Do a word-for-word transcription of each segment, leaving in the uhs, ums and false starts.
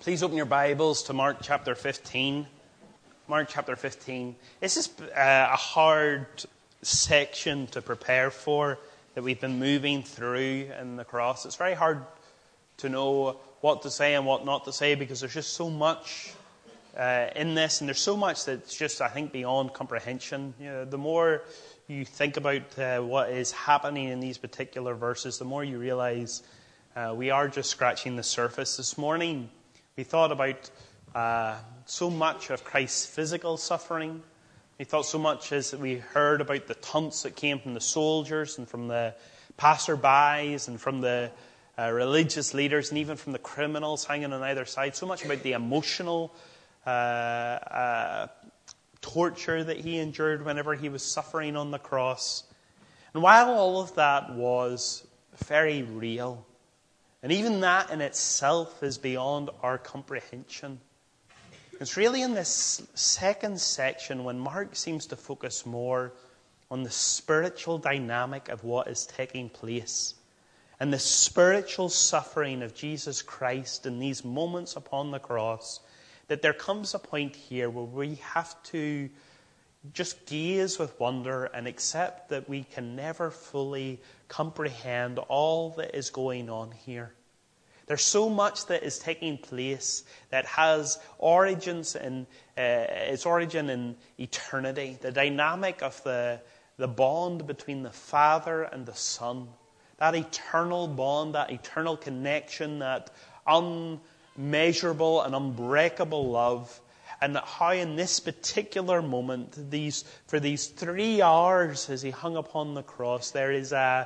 Please open your Bibles to Mark chapter fifteen. Mark chapter fifteen. This is uh, a hard section to prepare for that we've been moving through in the cross. It's very hard to know what to say and what not to say because there's just so much uh, in this, and there's so much that's just, I think, beyond comprehension. You know, the more you think about uh, what is happening in these particular verses, the more you realize uh, we are just scratching the surface. This morning, we thought about uh, so much of Christ's physical suffering. We thought so much as we heard about the taunts that came from the soldiers and from the passerbys and from the uh, religious leaders and even from the criminals hanging on either side. So much about the emotional uh, uh, torture that he endured whenever he was suffering on the cross. And while all of that was very real, and even that in itself is beyond our comprehension, it's really in this second section when Mark seems to focus more on the spiritual dynamic of what is taking place and the spiritual suffering of Jesus Christ in these moments upon the cross, that there comes a point here where we have to just gaze with wonder and accept that we can never fully comprehend all that is going on here. There's so much that is taking place that has origins in uh, its origin in eternity. The dynamic of the the bond between the Father and the Son, that eternal bond, that eternal connection, that unmeasurable and unbreakable love. And how in this particular moment, these for these three hours as he hung upon the cross, there is a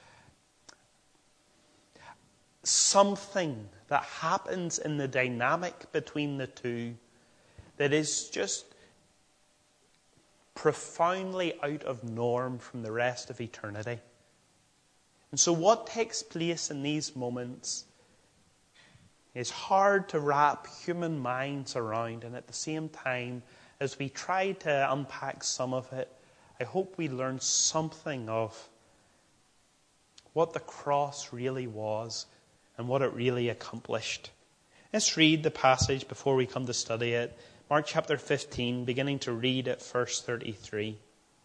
something that happens in the dynamic between the two that is just profoundly out of norm from the rest of eternity. And so what takes place in these moments is hard to wrap human minds around, and at the same time, as we try to unpack some of it, I hope we learn something of what the cross really was and what it really accomplished. Let's read the passage before we come to study it. Mark chapter fifteen, beginning to read at verse thirty-three.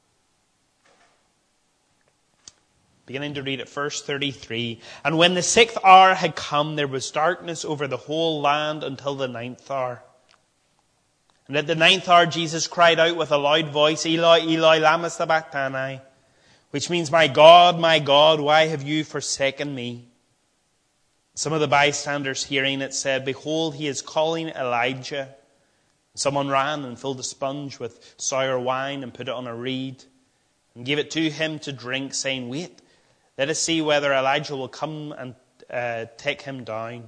Beginning to read at verse thirty-three. And when the sixth hour had come, there was darkness over the whole land until the ninth hour. And at the ninth hour, Jesus cried out with a loud voice, Eloi, Eloi, lama sabachthani, which means, My God, my God, why have you forsaken me? Some of the bystanders hearing it said, Behold, he is calling Elijah. Someone ran and filled a sponge with sour wine and put it on a reed and gave it to him to drink, saying, Wait, let us see whether Elijah will come and uh, take him down.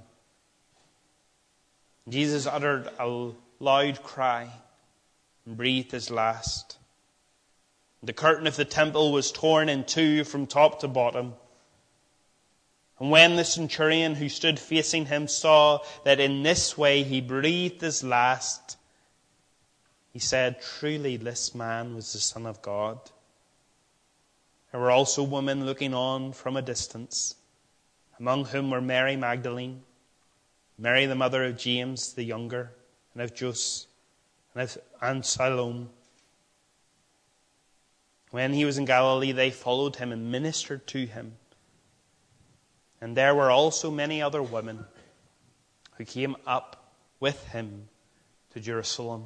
Jesus uttered a loud cry and breathed his last. The curtain of the temple was torn in two from top to bottom. And when the centurion who stood facing him saw that in this way he breathed his last, he said, Truly this man was the Son of God. There were also women looking on from a distance, among whom were Mary Magdalene, Mary the mother of James the younger, and of Joses, and of and Salome. When he was in Galilee, they followed him and ministered to him. And there were also many other women who came up with him to Jerusalem.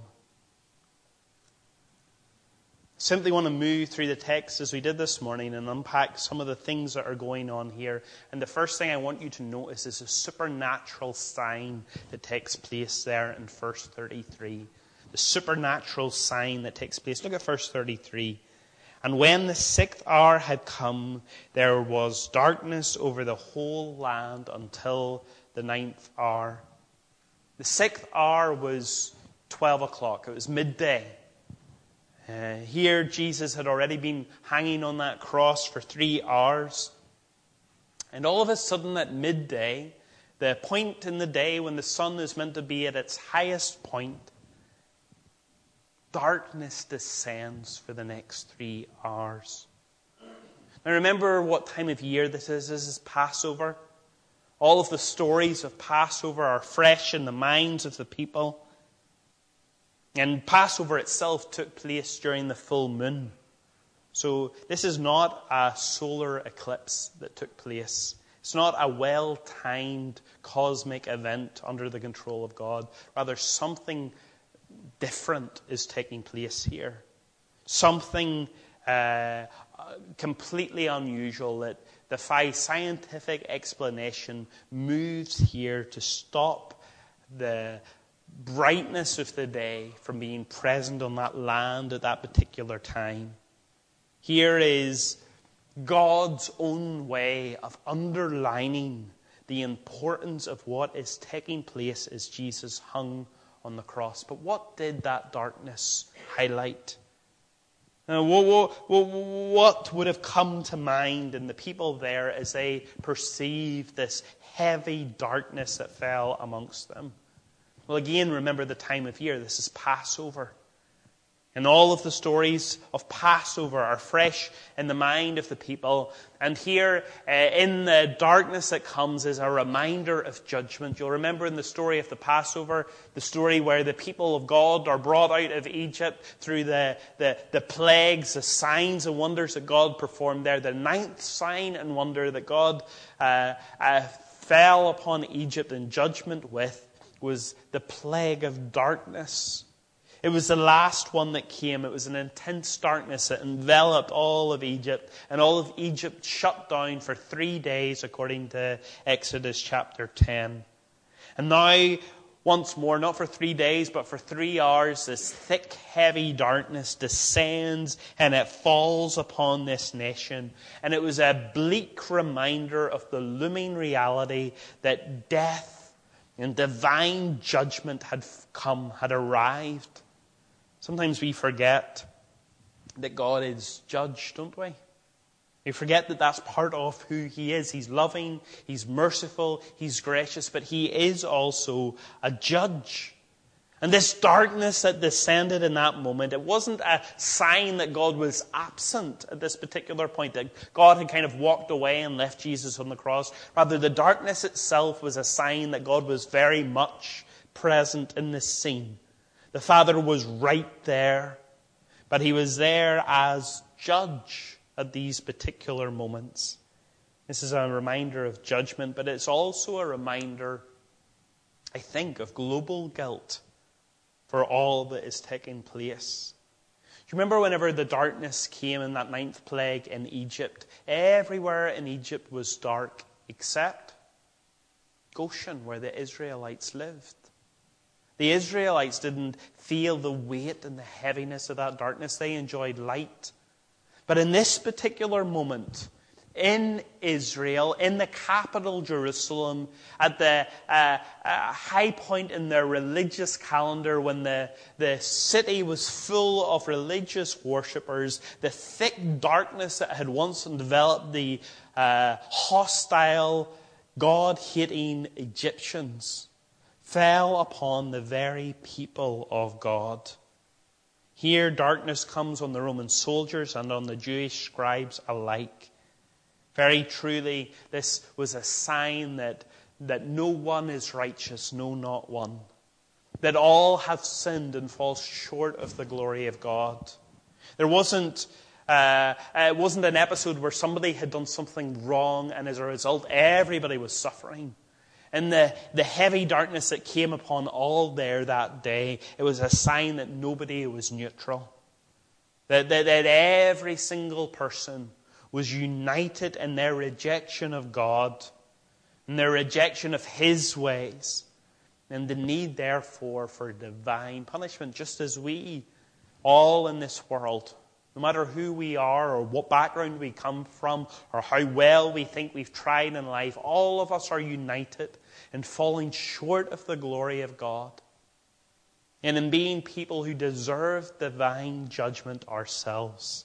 I simply want to move through the text as we did this morning and unpack some of the things that are going on here. And the first thing I want you to notice is a supernatural sign that takes place there in verse thirty-three. The supernatural sign that takes place. Look at verse thirty-three. And when the sixth hour had come, there was darkness over the whole land until the ninth hour. The sixth hour was twelve o'clock. It was midday. Uh, here, Jesus had already been hanging on that cross for three hours. And all of a sudden at midday, the point in the day when the sun is meant to be at its highest point, darkness descends for the next three hours. Now remember what time of year this is. This is Passover. All of the stories of Passover are fresh in the minds of the people. And Passover itself took place during the full moon. So this is not a solar eclipse that took place. It's not a well-timed cosmic event under the control of God. Rather, something different is taking place here. Something uh, completely unusual that defies scientific explanation moves here to stop the brightness of the day from being present on that land at that particular time. Here is God's own way of underlining the importance of what is taking place as Jesus hung on the cross. But what did that darkness highlight? Now, what would have come to mind in the people there as they perceived this heavy darkness that fell amongst them? Well, again, remember the time of year. This is Passover. And all of the stories of Passover are fresh in the mind of the people. And here, uh, in the darkness that comes, is a reminder of judgment. You'll remember in the story of the Passover, the story where the people of God are brought out of Egypt through the, the, the plagues, the signs and wonders that God performed there. The ninth sign and wonder that God uh, uh, fell upon Egypt in judgment with was the plague of darkness. It was the last one that came. It was an intense darkness that enveloped all of Egypt. And all of Egypt shut down for three days, according to Exodus chapter ten. And now, once more, not for three days, but for three hours, this thick, heavy darkness descends and it falls upon this nation. And it was a bleak reminder of the looming reality that death and divine judgment had come, had arrived. Sometimes we forget that God is judge, don't we? We forget that that's part of who He is. He's loving, He's merciful, He's gracious, but He is also a judge. And this darkness that descended in that moment, it wasn't a sign that God was absent at this particular point, that God had kind of walked away and left Jesus on the cross. Rather, the darkness itself was a sign that God was very much present in this scene. The Father was right there, but He was there as judge at these particular moments. This is a reminder of judgment, but it's also a reminder, I think, of global guilt for all that is taking place. Do you remember whenever the darkness came in that ninth plague in Egypt? Everywhere in Egypt was dark except Goshen, where the Israelites lived. The Israelites didn't feel the weight and the heaviness of that darkness. They enjoyed light. But in this particular moment, in Israel, in the capital Jerusalem, at the uh, uh, high point in their religious calendar, when the, the city was full of religious worshippers, the thick darkness that had once enveloped the uh, hostile, God-hating Egyptians fell upon the very people of God. Here, darkness comes on the Roman soldiers and on the Jewish scribes alike. Very truly, this was a sign that, that no one is righteous, no, not one. That all have sinned and fall short of the glory of God. There wasn't, uh, it wasn't an episode where somebody had done something wrong and as a result everybody was suffering. In the, the heavy darkness that came upon all there that day, it was a sign that nobody was neutral. That, that, that every single person was united in their rejection of God, in their rejection of His ways, and the need, therefore, for divine punishment, just as we, all in this world, no matter who we are or what background we come from or how well we think we've tried in life, all of us are united in falling short of the glory of God and in being people who deserve divine judgment ourselves.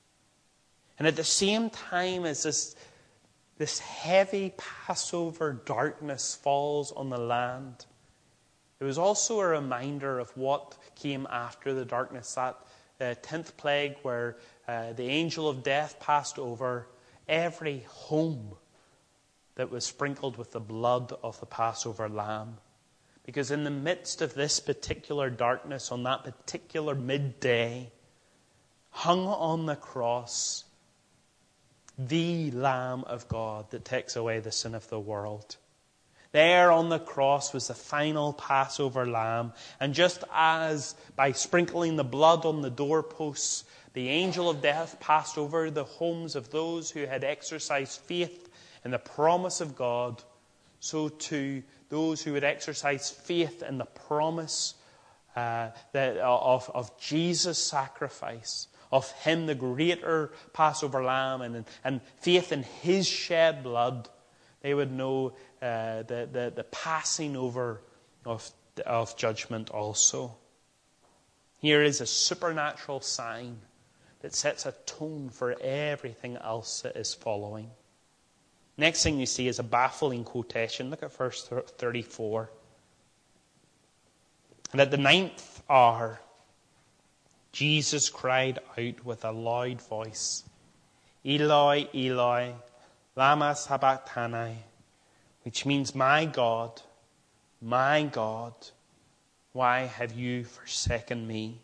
And at the same time as this, this heavy Passover darkness falls on the land, it was also a reminder of what came after the darkness, that uh, tenth plague where uh, the angel of death passed over every home that was sprinkled with the blood of the Passover lamb. Because in the midst of this particular darkness, on that particular midday, hung on the cross, the Lamb of God that takes away the sin of the world. There on the cross was the final Passover lamb. And just as by sprinkling the blood on the doorposts, the angel of death passed over the homes of those who had exercised faith in the promise of God, so too those who would exercise faith in the promise uh, that, of, of Jesus' sacrifice, of Him, the greater Passover lamb, and, and faith in His shed blood, they would know uh, the, the, the passing over of, of judgment also. Here is a supernatural sign that sets a tone for everything else that is following. Next thing you see is a baffling quotation. Look at verse thirty-four. And at the ninth hour, Jesus cried out with a loud voice, Eloi, Eloi, lama sabachthani, which means, my God, my God, why have you forsaken me?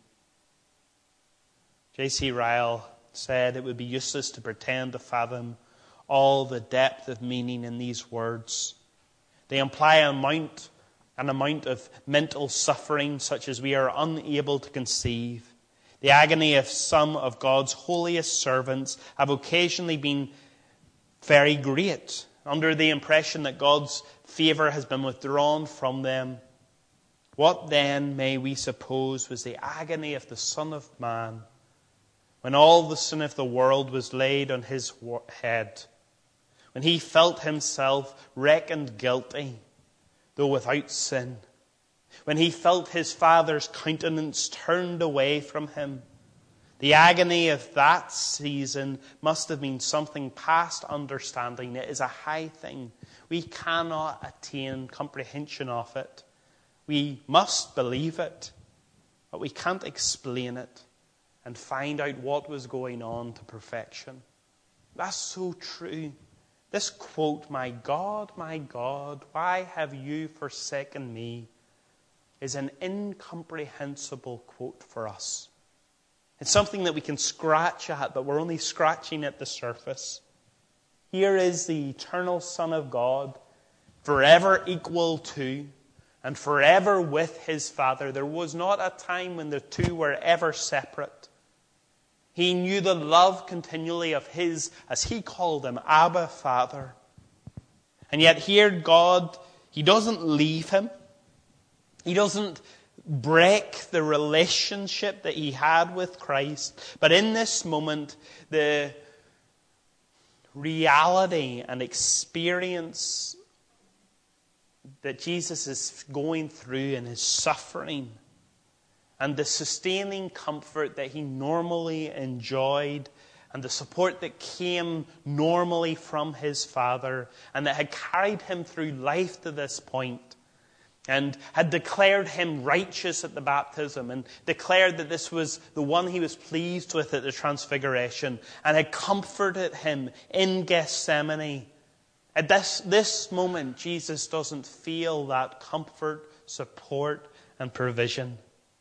J C Ryle said it would be useless to pretend to fathom all the depth of meaning in these words. They imply an amount, an amount of mental suffering such as we are unable to conceive. The agony of some of God's holiest servants have occasionally been very great, under the impression that God's favour has been withdrawn from them. What then may we suppose was the agony of the Son of Man, when all the sin of the world was laid on his head, when he felt himself reckoned guilty, though without sin, when he felt his Father's countenance turned away from him? The agony of that season must have been something past understanding. It is a high thing. We cannot attain comprehension of it. We must believe it, but we can't explain it and find out what was going on to perfection. That's so true. This quote, my God, my God, why have you forsaken me, is an incomprehensible quote for us. It's something that we can scratch at, but we're only scratching at the surface. Here is the eternal Son of God, forever equal to and forever with his Father. There was not a time when the two were ever separate. He knew the love continually of his, as he called him, Abba, Father. And yet here God, he doesn't leave him. He doesn't break the relationship that he had with Christ. But in this moment, the reality and experience that Jesus is going through in his suffering, and the sustaining comfort that he normally enjoyed, and the support that came normally from his Father, and that had carried him through life to this point, and had declared him righteous at the baptism, and declared that this was the one he was pleased with at the transfiguration, and had comforted him in Gethsemane. At this, this moment, Jesus doesn't feel that comfort, support, and provision.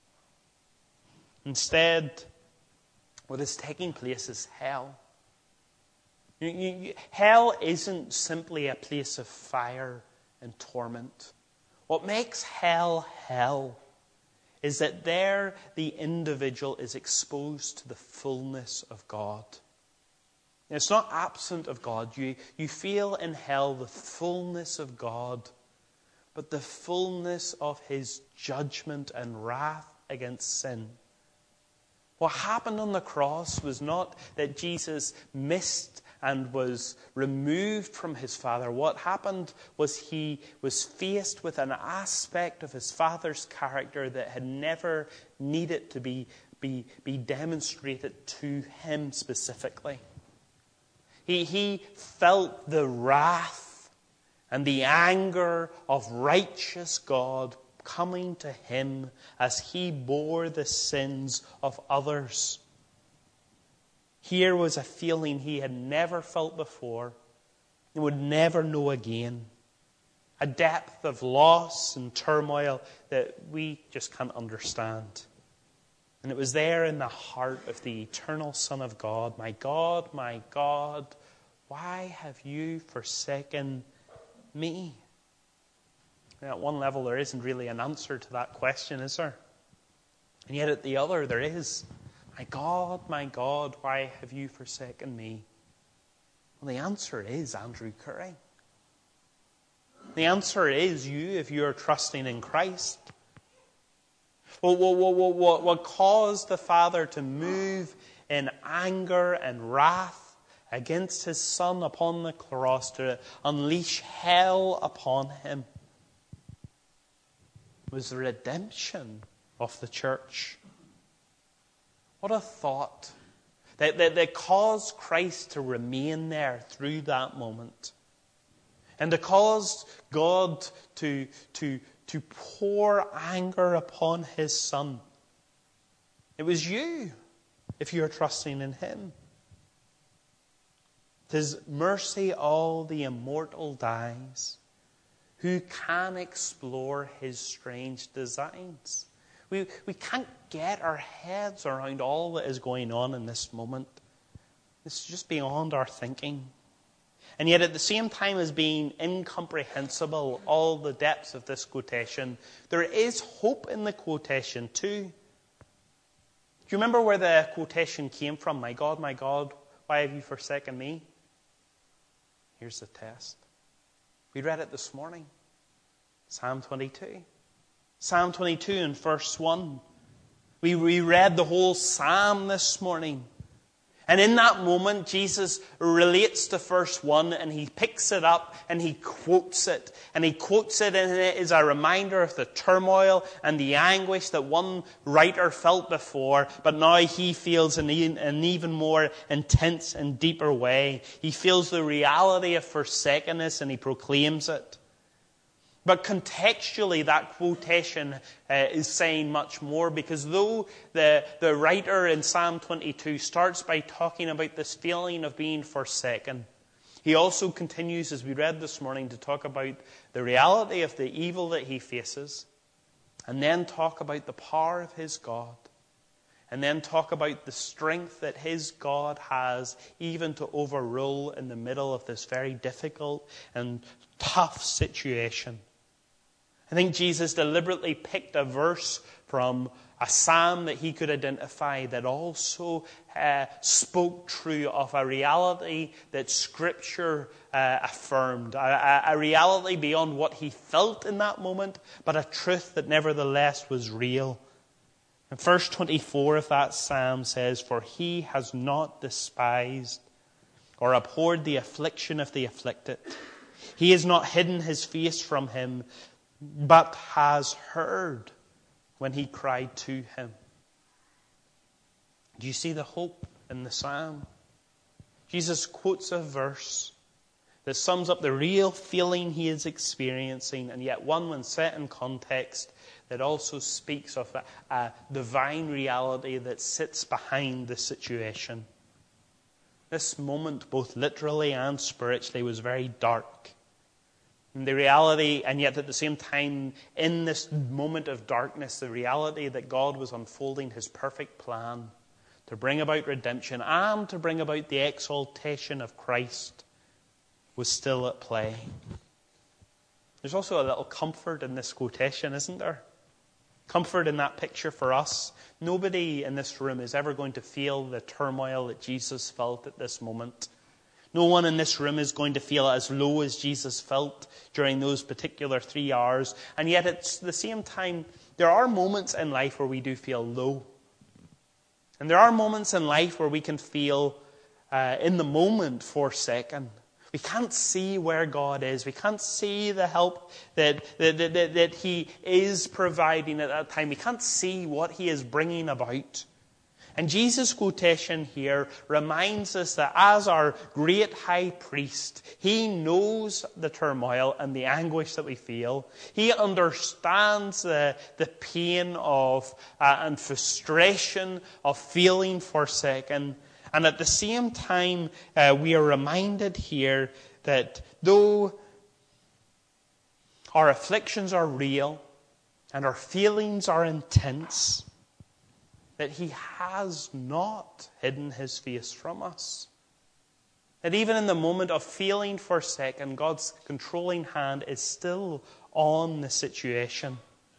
Instead, what is taking place is hell. You, you, hell isn't simply a place of fire and torment. What makes hell hell is that there the individual is exposed to the fullness of God. It's not absent of God. You, you feel in hell the fullness of God, but the fullness of his judgment and wrath against sin. What happened on the cross was not that Jesus missed and was removed from his Father. What happened was he was faced with an aspect of his Father's character that had never needed to be, be, be demonstrated to him specifically. He, he felt the wrath and the anger of righteous God coming to him as he bore the sins of others. Here was a feeling he had never felt before, and would never know again. A depth of loss and turmoil that we just can't understand. And it was there in the heart of the eternal Son of God. My God, my God, why have you forsaken me? And at one level, there isn't really an answer to that question, is there? And yet at the other, there is. My God, my God, why have you forsaken me? Well, the answer is Andrew Curry. The answer is you if you are trusting in Christ. Well, what, what, what, what caused the Father to move in anger and wrath against his Son upon the cross, to unleash hell upon him, was the redemption of the church. What a thought. That, that, that caused Christ to remain there through that moment. And to cause God to, to, to pour anger upon his Son. It was you, if you are trusting in him. 'Tis mercy all the immortal dies. Who can explore his strange designs? We, we can't get our heads around all that is going on in this moment. It's just beyond our thinking. And yet at the same time as being incomprehensible, all the depths of this quotation, there is hope in the quotation too. Do you remember where the quotation came from? My God, my God, why have you forsaken me? Here's the test. We read it this morning. Psalm twenty-two. Psalm twenty-two in verse one. We reread the whole psalm this morning. And in that moment, Jesus relates to verse one and he picks it up and he quotes it. And he quotes it and it is a reminder of the turmoil and the anguish that one writer felt before, but now he feels in an even more intense and deeper way. He feels the reality of forsakenness and he proclaims it. But contextually, that quotation uh, is saying much more, because though the, the writer in Psalm twenty-two starts by talking about this feeling of being forsaken, he also continues, as we read this morning, to talk about the reality of the evil that he faces, and then talk about the power of his God, and then talk about the strength that his God has even to overrule in the middle of this very difficult and tough situation. I think Jesus deliberately picked a verse from a psalm that he could identify that also uh, spoke true of a reality that Scripture uh, affirmed, a, a reality beyond what he felt in that moment, but a truth that nevertheless was real. And verse twenty-four of that psalm says, "For he has not despised or abhorred the affliction of the afflicted. He has not hidden his face from him, but has heard when he cried to him." Do you see the hope in the psalm? Jesus quotes a verse that sums up the real feeling he is experiencing, and yet one, when set in context, that also speaks of a, a divine reality that sits behind the situation. This moment, both literally and spiritually, was very dark. And the reality, and yet at the same time, in this moment of darkness, the reality that God was unfolding his perfect plan to bring about redemption and to bring about the exaltation of Christ was still at play. There's also a little comfort in this quotation, isn't there? Comfort in that picture for us. Nobody in this room is ever going to feel the turmoil that Jesus felt at this moment. No one in this room is going to feel as low as Jesus felt during those particular three hours. And yet at the same time, there are moments in life where we do feel low. And there are moments in life where we can feel uh, in the moment forsaken. We can't see where God is. We can't see the help that, that, that, that he is providing at that time. We can't see what he is bringing about. And Jesus' quotation here reminds us that as our great high priest, he knows the turmoil and the anguish that we feel. He understands the, the pain of uh, and frustration of feeling forsaken. And at the same time, uh, we are reminded here that though our afflictions are real and our feelings are intense, that he has not hidden his face from us. That even in the moment of feeling forsaken, God's controlling hand is still on the situation.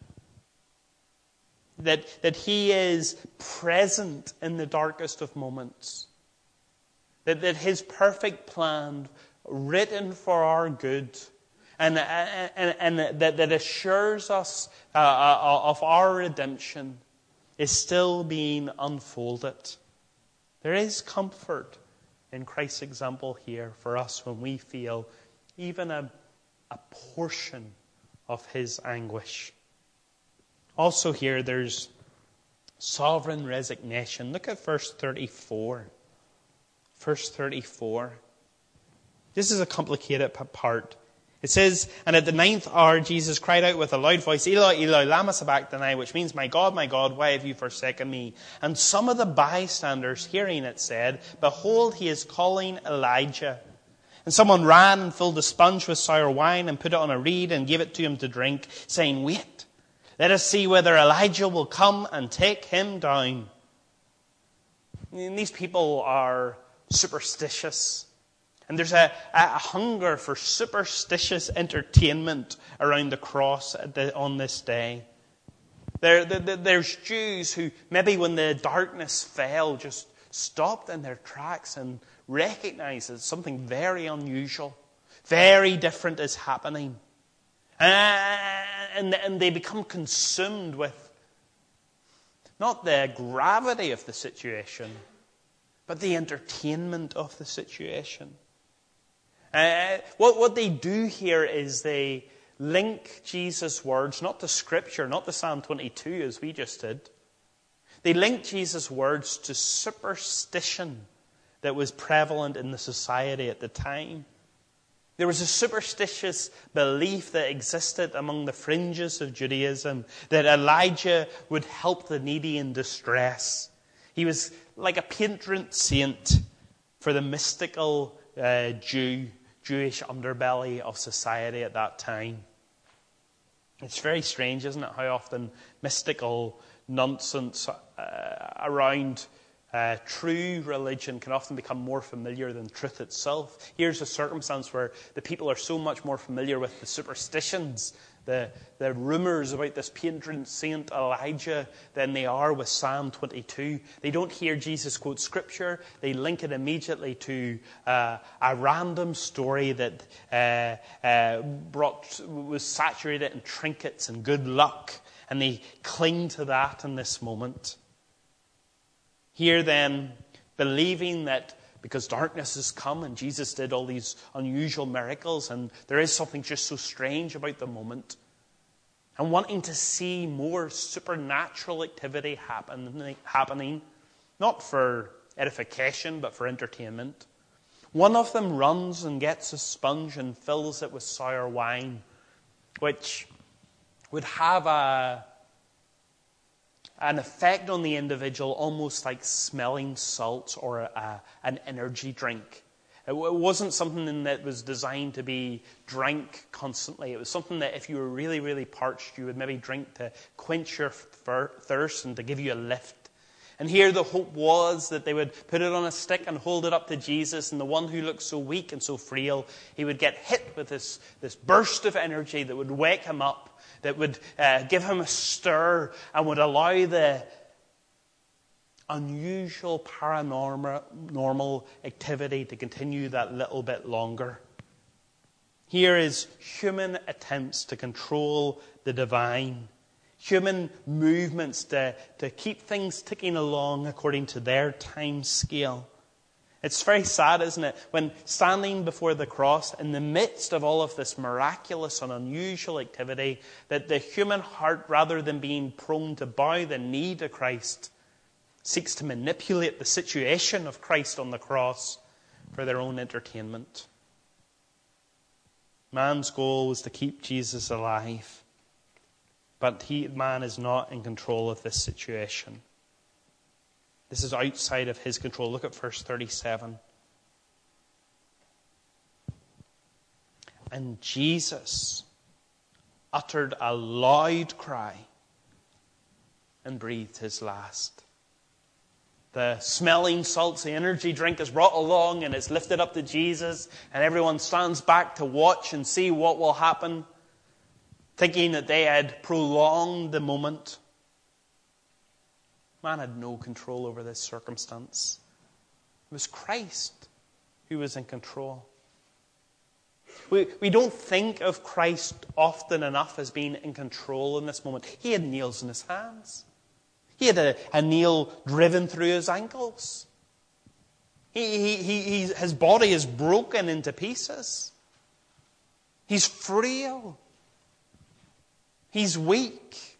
That, that he is present in the darkest of moments. That, that his perfect plan, written for our good, and, and, and that, that assures us uh, of our redemption, is still being unfolded. There is comfort in Christ's example here for us when we feel even a, a portion of his anguish. Also here there's sovereign resignation. Look at verse thirty-four. Verse thirty-four. This is a complicated part. It says, "And at the ninth hour Jesus cried out with a loud voice, Eloi, Eloi, lama sabachthani," which means, "My God, my God, why have you forsaken me?" And some of the bystanders hearing it said, "Behold, he is calling Elijah." And someone ran and filled a sponge with sour wine and put it on a reed and gave it to him to drink, saying, "Wait, let us see whether Elijah will come and take him down." And these people are superstitious. And there's a, a hunger for superstitious entertainment around the cross at the, on this day. There, there, there's Jews who maybe when the darkness fell just stopped in their tracks and recognized that something very unusual, very different is happening. And, and they become consumed with not the gravity of the situation, but the entertainment of the situation. Uh, what, what they do here is they link Jesus' words, not to Scripture, not to Psalm twenty-two as we just did. They link Jesus' words to superstition that was prevalent in the society at the time. There was a superstitious belief that existed among the fringes of Judaism that Elijah would help the needy in distress. He was like a patron saint for the mystical uh, Jew, Jewish underbelly of society at that time. It's very strange, isn't it, how often mystical nonsense uh, around uh, true religion can often become more familiar than truth itself. Here's a circumstance where the people are so much more familiar with the superstitions, the, the rumours about this patron saint Elijah than they are with Psalm twenty-two. They don't hear Jesus quote Scripture. They link it immediately to uh, a random story that uh, uh, brought was saturated in trinkets and good luck. And they cling to that in this moment. Here then, believing that because darkness has come and Jesus did all these unusual miracles and there is something just so strange about the moment, and wanting to see more supernatural activity happen, happening, not for edification but for entertainment, one of them runs and gets a sponge and fills it with sour wine, which would have a an effect on the individual almost like smelling salts or a, an energy drink. It wasn't something that was designed to be drank constantly. It was something that if you were really, really parched, you would maybe drink to quench your thirst and to give you a lift. And here the hope was that they would put it on a stick and hold it up to Jesus, and the one who looked so weak and so frail, he would get hit with this, this burst of energy that would wake him up, that would uh, give him a stir and would allow the unusual paranormal normal activity to continue that little bit longer. Here is human attempts to control the divine, human movements to, to keep things ticking along according to their time scale. It's very sad, isn't it, when standing before the cross in the midst of all of this miraculous and unusual activity, that the human heart, rather than being prone to bow the knee to Christ, seeks to manipulate the situation of Christ on the cross for their own entertainment. Man's goal was to keep Jesus alive, but he, man is not in control of this situation. This is outside of his control. Look at verse thirty-seven. And Jesus uttered a loud cry and breathed his last. The smelling salts, the energy drink is brought along and it's lifted up to Jesus, and everyone stands back to watch and see what will happen, thinking that they had prolonged the moment. Man had no control over this circumstance. It was Christ who was in control. We, we don't think of Christ often enough as being in control in this moment. He had nails in his hands. He had a, a nail driven through his ankles. He, he, he, he, his body is broken into pieces. He's frail. He's weak.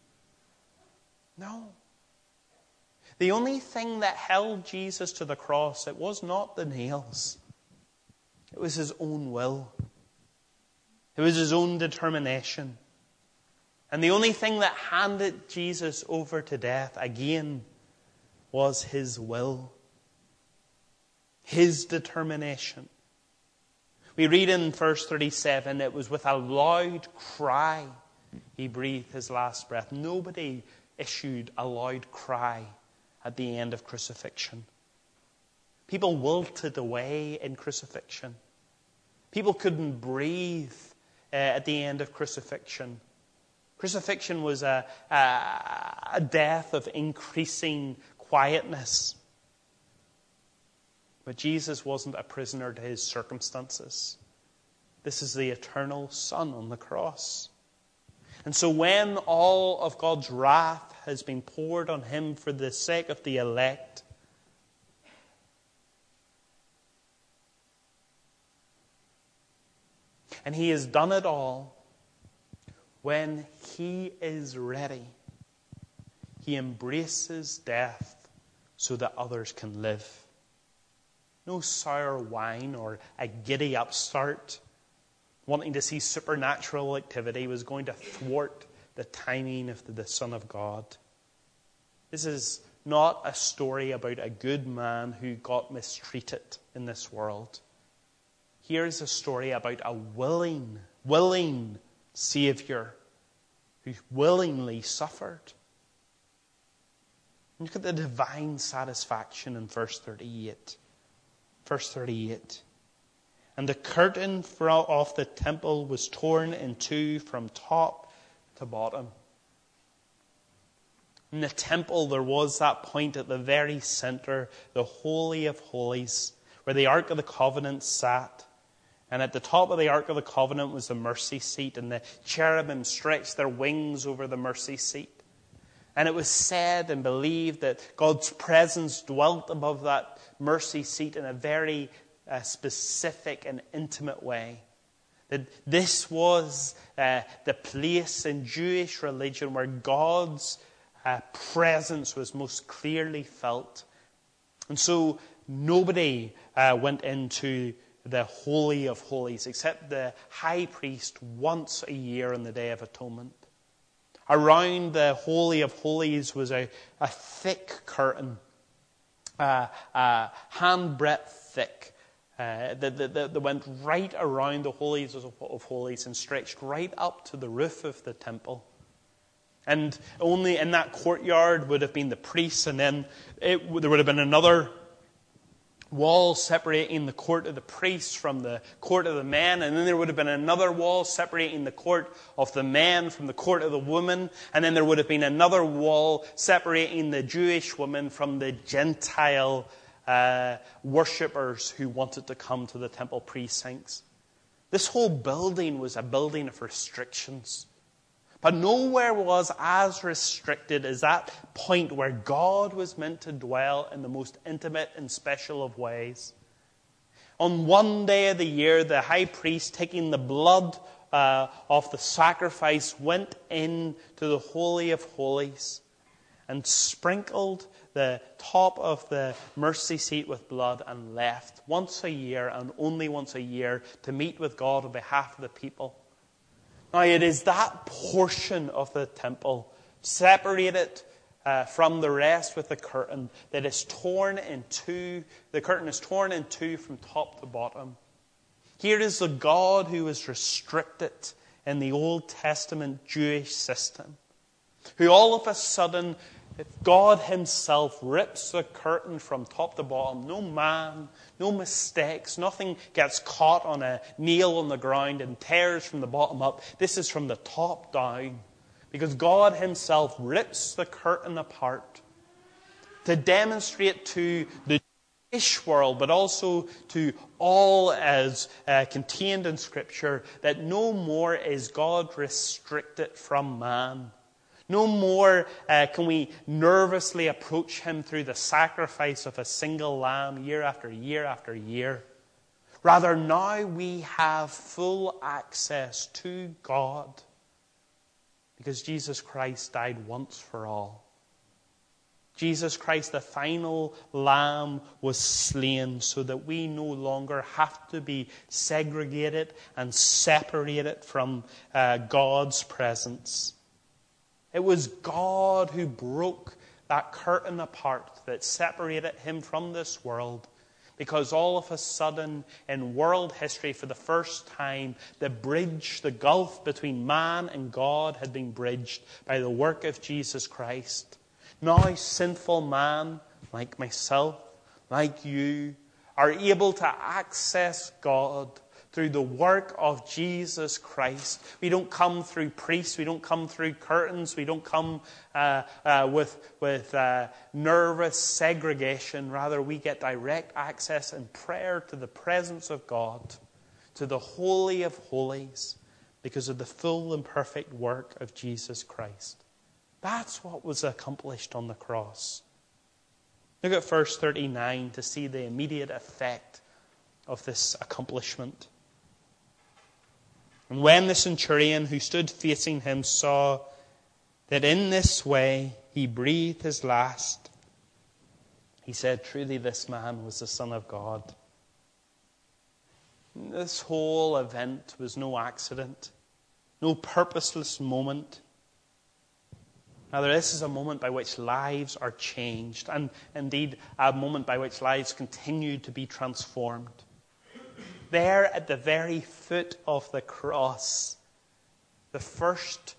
No. The only thing that held Jesus to the cross, it was not the nails. It was his own will. It was his own determination. And the only thing that handed Jesus over to death again was his will. His determination. We read in verse thirty-seven, it was with a loud cry he breathed his last breath. Nobody issued a loud cry at the end of crucifixion. People wilted away in crucifixion. People couldn't breathe uh, at the end of crucifixion. Crucifixion was a, a, a death of increasing quietness. But Jesus wasn't a prisoner to his circumstances. This is the eternal Son on the cross. And so when all of God's wrath has been poured on him for the sake of the elect, and he has done it all, when he is ready, he embraces death so that others can live. No sour wine or a giddy upstart wanting to see supernatural activity was going to thwart the timing of the Son of God. This is not a story about a good man who got mistreated in this world. Here's a story about a willing, willing Savior who willingly suffered. Look at the divine satisfaction in verse thirty-eight. Verse thirty-eight. And the curtain of the temple was torn in two from top to bottom. In the temple there was that point at the very center, the Holy of Holies, where the Ark of the Covenant sat. And at the top of the Ark of the Covenant was the mercy seat, and the cherubim stretched their wings over the mercy seat. And it was said and believed that God's presence dwelt above that mercy seat in a very uh, specific and intimate way. That this was uh, the place in Jewish religion where God's uh, presence was most clearly felt. And so nobody uh, went into the Holy of Holies, except the high priest once a year on the Day of Atonement. Around the Holy of Holies was a, a thick curtain, uh, uh, hand-breadth thick, uh, that, that, that went right around the Holies of, of Holies and stretched right up to the roof of the temple. And only in that courtyard would have been the priests, and then it, there would have been another wall separating the court of the priests from the court of the men, and then there would have been another wall separating the court of the men from the court of the women, and then there would have been another wall separating the Jewish women from the Gentile uh, worshippers who wanted to come to the temple precincts. This whole building was a building of restrictions. But nowhere was as restricted as that point where God was meant to dwell in the most intimate and special of ways. On one day of the year, the high priest, taking the blood uh, of the sacrifice, went into the Holy of Holies and sprinkled the top of the mercy seat with blood and left once a year, and only once a year, to meet with God on behalf of the people. Now, it is that portion of the temple, separated uh, from the rest with the curtain, that is torn in two. The curtain is torn in two from top to bottom. Here is the God who was restricted in the Old Testament Jewish system, who all of a sudden, God himself rips the curtain from top to bottom. No man, no mistakes, nothing gets caught on a nail on the ground and tears from the bottom up. This is from the top down, because God himself rips the curtain apart to demonstrate to the Jewish world, but also to all as uh, contained in Scripture, that no more is God restricted from man. No more uh, can we nervously approach him through the sacrifice of a single lamb year after year after year. Rather, now we have full access to God because Jesus Christ died once for all. Jesus Christ, the final lamb, was slain so that we no longer have to be segregated and separated from uh, God's presence. It was God who broke that curtain apart that separated him from this world, because all of a sudden in world history, for the first time, the bridge, the gulf between man and God had been bridged by the work of Jesus Christ. Now sinful man, like myself, like you, are able to access God through the work of Jesus Christ. We don't come through priests. We don't come through curtains. We don't come uh, uh, with, with uh, nervous segregation. Rather, we get direct access in prayer to the presence of God, to the Holy of Holies, because of the full and perfect work of Jesus Christ. That's what was accomplished on the cross. Look at verse thirty-nine to see the immediate effect of this accomplishment. And when the centurion who stood facing him saw that in this way he breathed his last, he said, "Truly this man was the Son of God." This whole event was no accident, no purposeless moment. Rather, this is a moment by which lives are changed, and indeed a moment by which lives continue to be transformed. There at the very foot of the cross, the first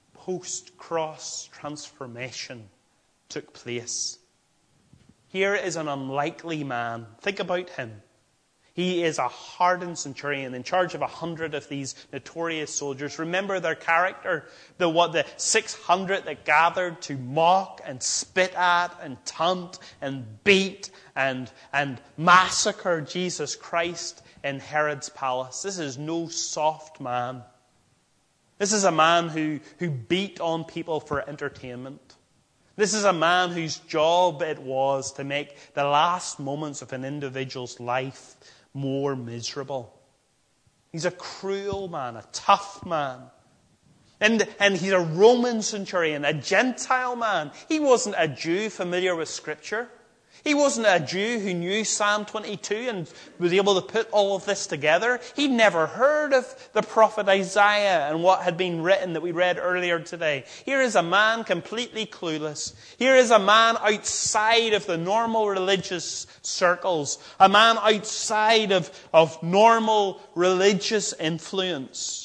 post-cross transformation took place. Here is an unlikely man. Think about him. He is a hardened centurion in charge of a hundred of these notorious soldiers. Remember their character? The what the six hundred that gathered to mock and spit at and taunt and beat and, and massacre Jesus Christ in Herod's palace. This is no soft man. This is a man who, who beat on people for entertainment. This is a man whose job it was to make the last moments of an individual's life more miserable. He's a cruel man, a tough man. And, and he's a Roman centurion, a Gentile man. He wasn't a Jew familiar with Scripture. He wasn't a Jew who knew Psalm twenty-two and was able to put all of this together. He'd never heard of the prophet Isaiah and what had been written that we read earlier today. Here is a man completely clueless. Here is a man outside of the normal religious circles. A man outside of, of normal religious influence.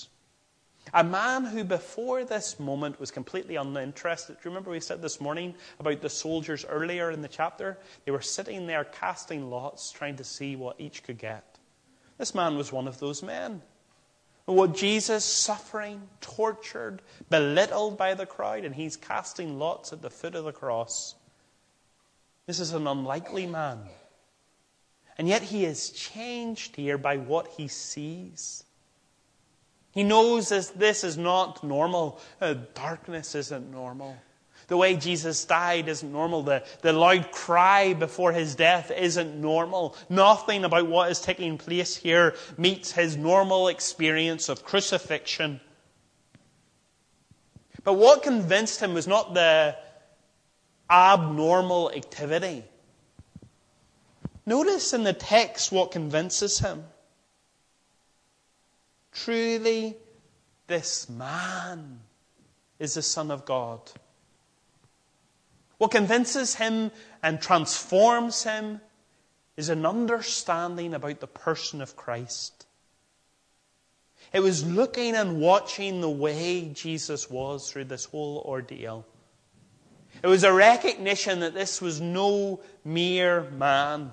A man who before this moment was completely uninterested. Do you remember we said this morning about the soldiers earlier in the chapter? They were sitting there casting lots, trying to see what each could get. This man was one of those men. What Jesus suffering, tortured, belittled by the crowd, and he's casting lots at the foot of the cross. This is an unlikely man. And yet he is changed here by what he sees. He knows this, this is not normal. Uh, darkness isn't normal. The way Jesus died isn't normal. The, the loud cry before his death isn't normal. Nothing about what is taking place here meets his normal experience of crucifixion. But what convinced him was not the abnormal activity. Notice in the text what convinces him. Truly, this man is the Son of God. What convinces him and transforms him is an understanding about the person of Christ. It was looking and watching the way Jesus was through this whole ordeal. It was a recognition that this was no mere man.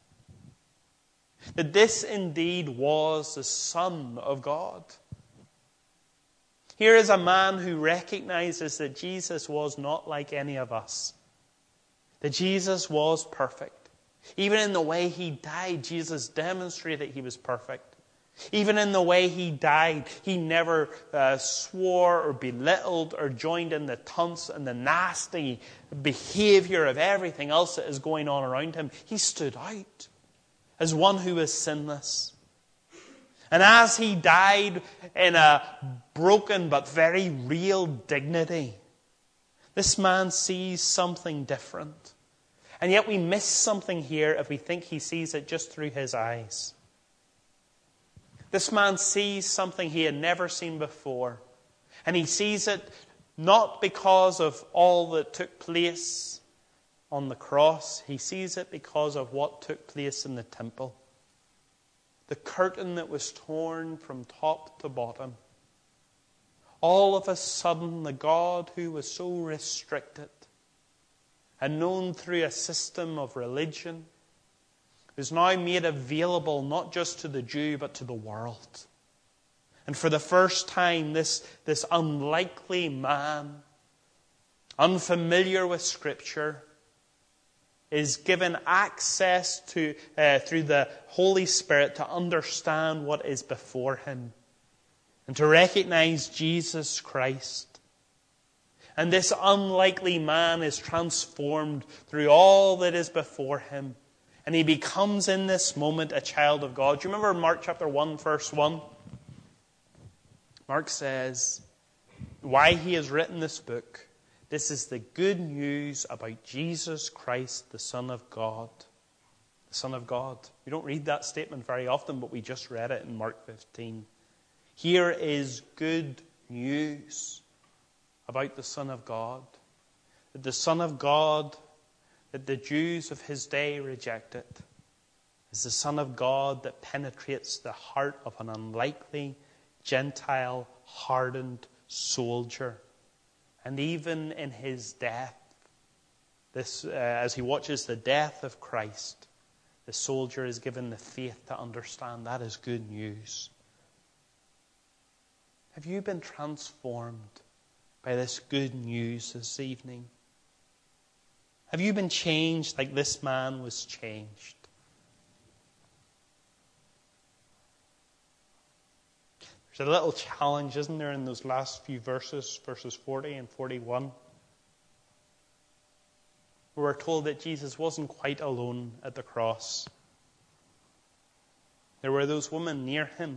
That this indeed was the Son of God. Here is a man who recognizes that Jesus was not like any of us. That Jesus was perfect. Even in the way he died, Jesus demonstrated he was perfect. Even in the way he died, he never uh, swore or belittled or joined in the taunts and the nasty behavior of everything else that is going on around him. He stood out as one who was sinless. And as he died in a broken but very real dignity, this man sees something different. And yet we miss something here if we think he sees it just through his eyes. This man sees something he had never seen before. And he sees it not because of all that took place on the cross. He sees it because of what took place in the temple. The curtain that was torn from top to bottom. All of a sudden, the God who was so restricted and known through a system of religion is now made available not just to the Jew but to the world. And for the first time, this, this unlikely man, unfamiliar with Scripture, is given access to uh, through the Holy Spirit to understand what is before him and to recognize Jesus Christ. And this unlikely man is transformed through all that is before him. And he becomes in this moment a child of God. Do you remember Mark chapter one, verse one? Mark says, why he has written this book. This is the good news about Jesus Christ, the Son of God. The Son of God. We don't read that statement very often, but we just read it in Mark fifteen. Here is good news about the Son of God. That the Son of God, that the Jews of his day rejected, is the Son of God that penetrates the heart of an unlikely, Gentile, hardened soldier. And even in his death, this, uh, as he watches the death of Christ, the soldier is given the faith to understand that is good news. Have you been transformed by this good news this evening? Have you been changed like this man was changed? There's a little challenge, isn't there, in those last few verses, verses forty and forty-one. Where we're told that Jesus wasn't quite alone at the cross. There were those women near him.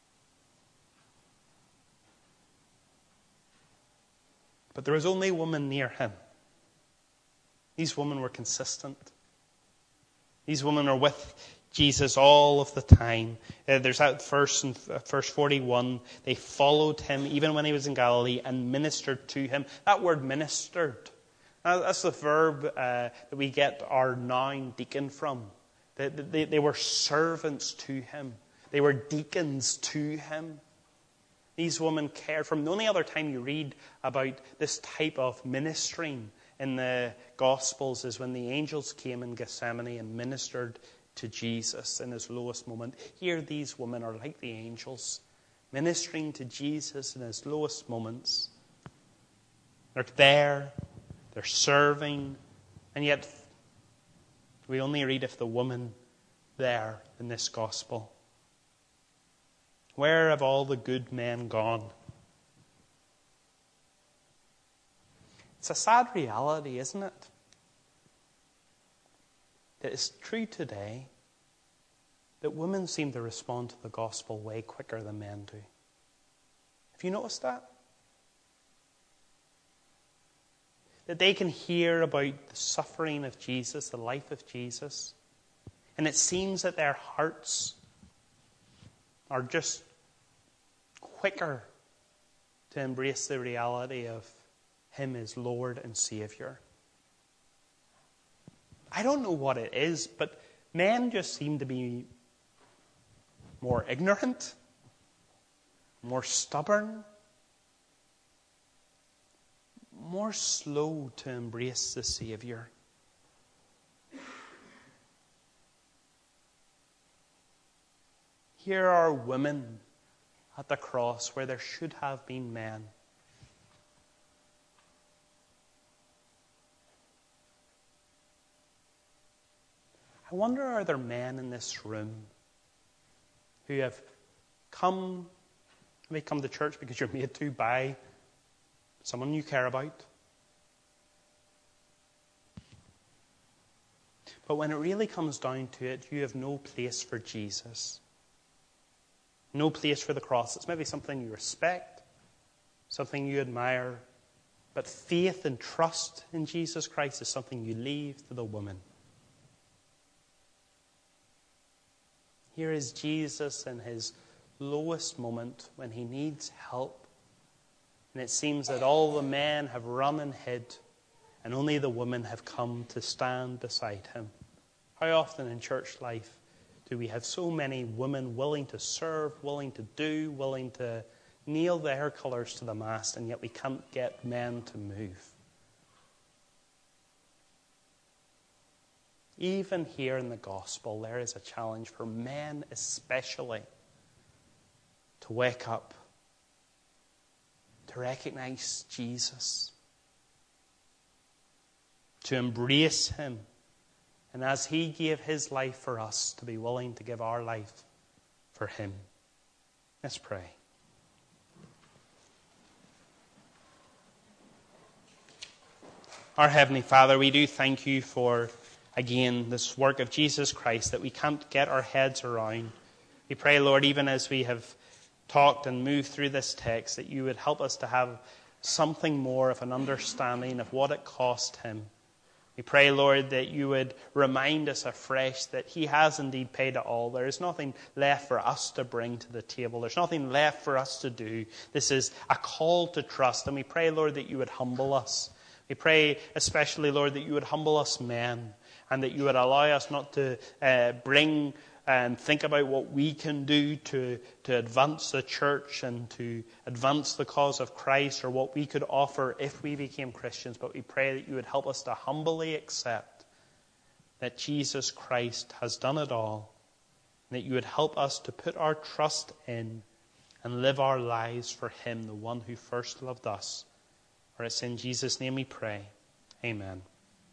But there was only a woman near him. These women were consistent. These women are with Jesus all of the time. Uh, there's that verse in verse forty-one. They followed him even when he was in Galilee and ministered to him. That word ministered, uh, that's the verb uh, that we get our noun deacon from. They, they, they were servants to him. They were deacons to him. These women cared for him. The only other time you read about this type of ministering in the Gospels is when the angels came in Gethsemane and ministered to Jesus in his lowest moment. Here these women are like the angels, ministering to Jesus in his lowest moments. They're there, they're serving, and yet we only read of the woman there in this Gospel. Where have all the good men gone? It's a sad reality, isn't it? That it's true today that women seem to respond to the gospel way quicker than men do. Have you noticed that? That they can hear about the suffering of Jesus, the life of Jesus, and it seems that their hearts are just quicker to embrace the reality of him as Lord and Savior. I don't know what it is, but men just seem to be more ignorant, more stubborn, more slow to embrace the Savior. Here are women at the cross where there should have been men. I wonder, are there men in this room who have come, may come to church because you're made to by someone you care about? But when it really comes down to it, you have no place for Jesus. No place for the cross. It's maybe something you respect, something you admire, but faith and trust in Jesus Christ is something you leave to the woman. Here is Jesus in his lowest moment when he needs help. And it seems that all the men have run and hid, and only the women have come to stand beside him. How often in church life do we have so many women willing to serve, willing to do, willing to nail their colours to the mast, and yet we can't get men to move? Even here in the gospel, there is a challenge for men especially to wake up, to recognize Jesus, to embrace him, and as he gave his life for us, to be willing to give our life for him. Let's pray. Our Heavenly Father, we do thank you for, again, this work of Jesus Christ that we can't get our heads around. We pray, Lord, even as we have talked and moved through this text, that you would help us to have something more of an understanding of what it cost him. We pray, Lord, that you would remind us afresh that he has indeed paid it all. There is nothing left for us to bring to the table. There's nothing left for us to do. This is a call to trust. And we pray, Lord, that you would humble us. We pray especially, Lord, that you would humble us men, and that you would allow us not to uh, bring and think about what we can do to, to advance the church and to advance the cause of Christ, or what we could offer if we became Christians. But we pray that you would help us to humbly accept that Jesus Christ has done it all, and that you would help us to put our trust in and live our lives for him, the one who first loved us. For it's in Jesus' name we pray. Amen.